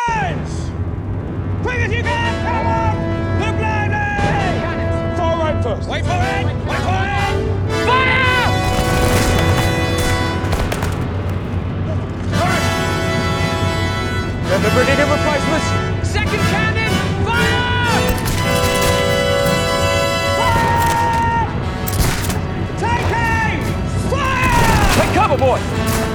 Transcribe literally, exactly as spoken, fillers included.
lines! Quick as you can, come on! The blinding! Far right first. Wait for it! Wait for it! Fire! First! Then the brigade of replacements. Second cannon, fire! Fire! Take aim! Fire! Take cover, boys!